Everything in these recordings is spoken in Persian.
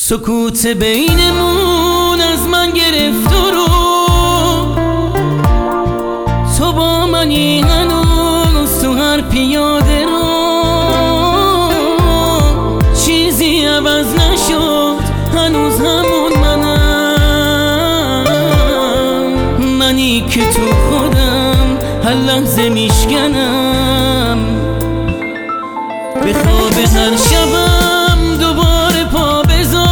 سکوت بینمون از من گرفت رو تو با منی هنوز تو هر پیاده رو چیزی عوض نشد هنوز همون منم، منی که تو خودم هر لحظه میشکنم به خواب هر شبم دوباره پا بذار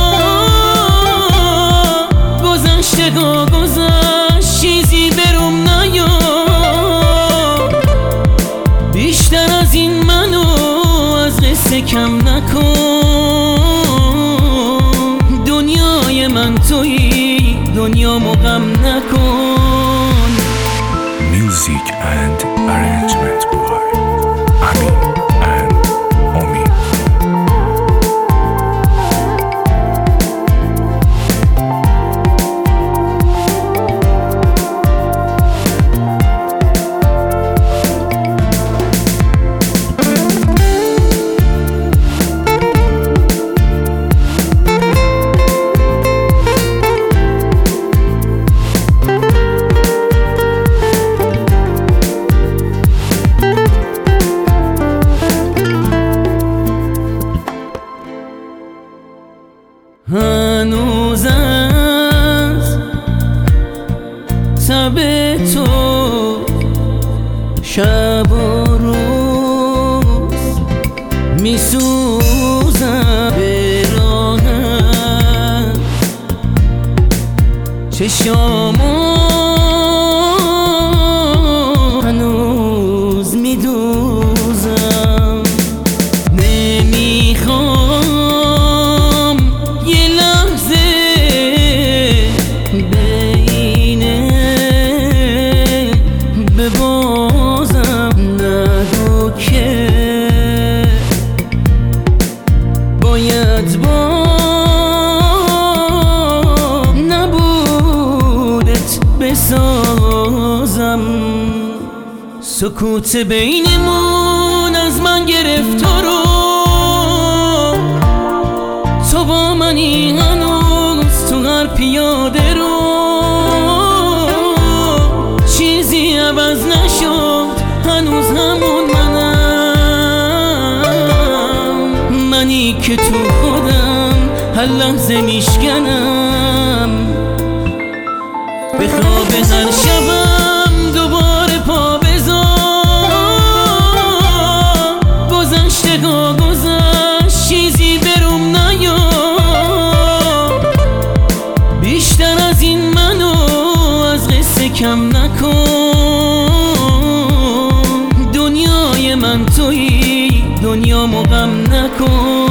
گذشتگاه گذشت چیزی برم نیار بیشتر از این منو از قصه کم نکن دنیای من تویی دنیامو غم نکن. Music and arrangement by Amin and Omi. هنوز از تب تو شب و روز میسوزم به راحت چشامو هنوز میدوزم نمیخوام یه لحظه بینه ببازم نگو که باید با نبودت بسازم سکوت بینمون از من گرفت رو تو با منی هنوز تو هر پیاده رو چیزی عوض نشد هنوز همون منم، منی که تو خودم هر لحظه میشکنم به خواب هر شبم دوباره پا بذار گذشتگاه گذشت چیزی برم نیار بیشتر از این منو از قصه کم نکن دنیای من تویی دنیامو غم نکن.